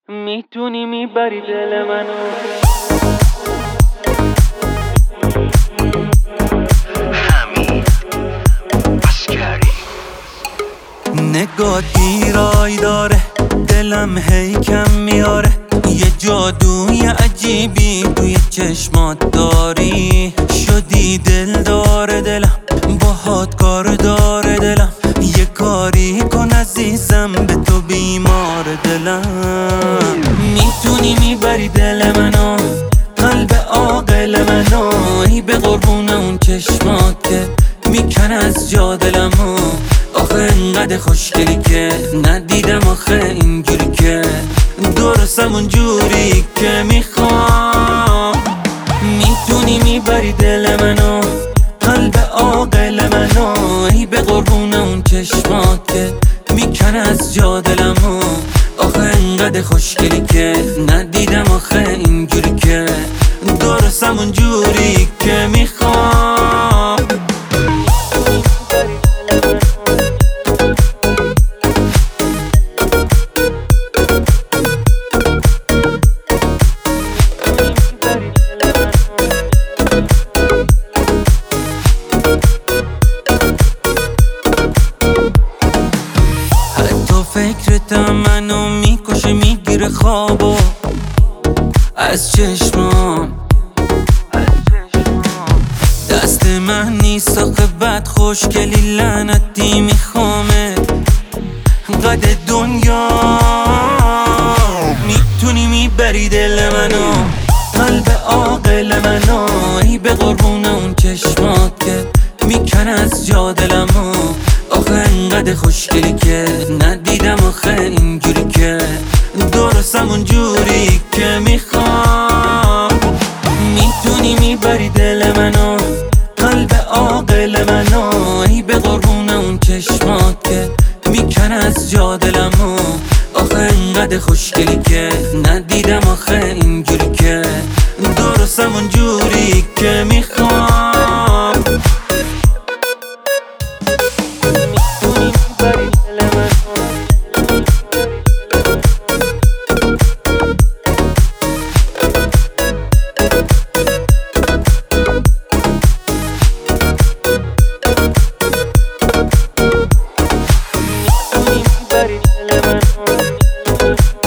میتونی میبری دل منو. نگاه دیرای داره، دلم هی کم میاره. یه جادوی عجیبی توی چشمات داری. شدی دل داره دلم، باهات کار داره دلم. یه کاری کن عزیزم، به تو بیمار دلم. میتونی میبری دل منو، قلب عاقل منو. ای به قربون اون چشمات که میکن از جا دلمو. آخه انقدر خوشگلی که ندیدم آخه اینجوری که درستم اونجوری که میخوام. میتونی میبری دل منو، قلب عاقل منو. ای به قربون اون چشمات که میکن از جا دلمو. آخه انقدر خوشگلی که ندیدم آخه اینجوری که درستم اونجوری که میخوام. فکرتم منو میکشه، میگیره خوابو از چشمام. دست من نیست آخه بد خوشگلی لعنتی میخوامه قد دنیا. میتونی میبری دل منو، قلب عاقل منو. ای به قربون اون چشمات که میکن از جا دلمو. آخه انقدر خوشگلی که ندیدم آخه اینجوری که درستم اونجوری که میخوام. میتونی میبری دل منو، قلب عاقل منو. ای به قربون اون چشمات که میکن از جا دلمو. آخه انقدر خوشگلی که ندیدم آخه اینجوری که درستم اونجوری که میخوام. میتونی میبری دل منو.